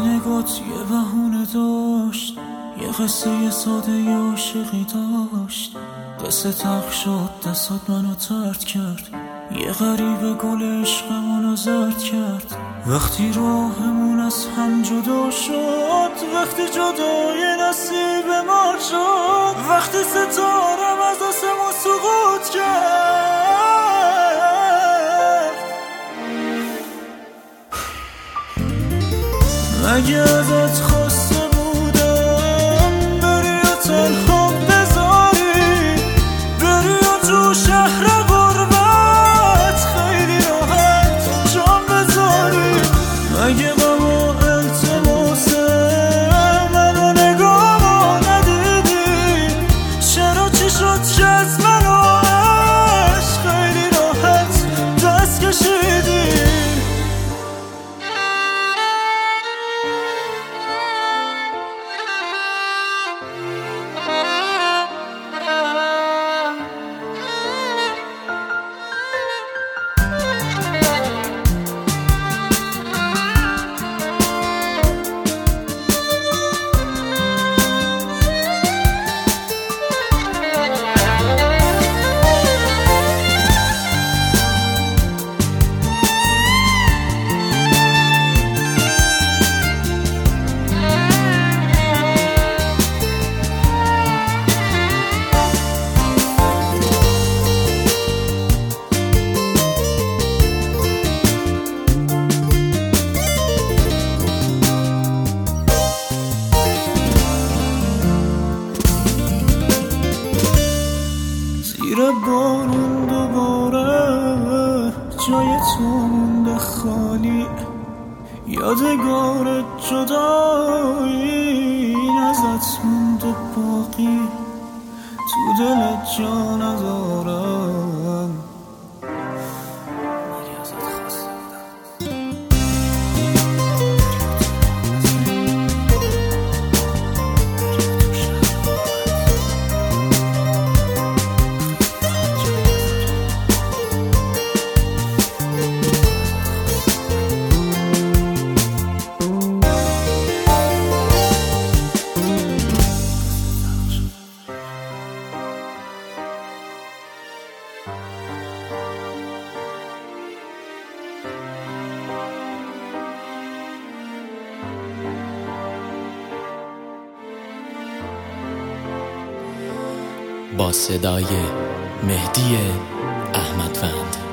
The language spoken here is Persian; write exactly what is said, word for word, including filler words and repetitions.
نگات یه بهونه داشت، یه قصه ساده یه عاشقی داشت. قصه تلخ شد دستات منو ترد کرد، یه غریبه گل عشقمونو زرد کرد. وقتی راهمون از هم جدا شد، وقتی جدای نصیب ما شد، وقتی ستارم از آسمون سقوط کرد. مگه ازت خواسته بودم بری و تنها بذاری، بری و تو شهر غربت خیلی راحت جان بذاری. مگه غم و التماس منو نگاه ندیدی؟ چرا چی شد که از منو عشق خیلی راحت دست کشیدی؟ زیر بارون دوباره جای تو مونده خالی، یادگار جدایی ازت مونده باقی. تو دلت جا ندارم، مگه ازت خواسته با صدای مهدی احمدوند.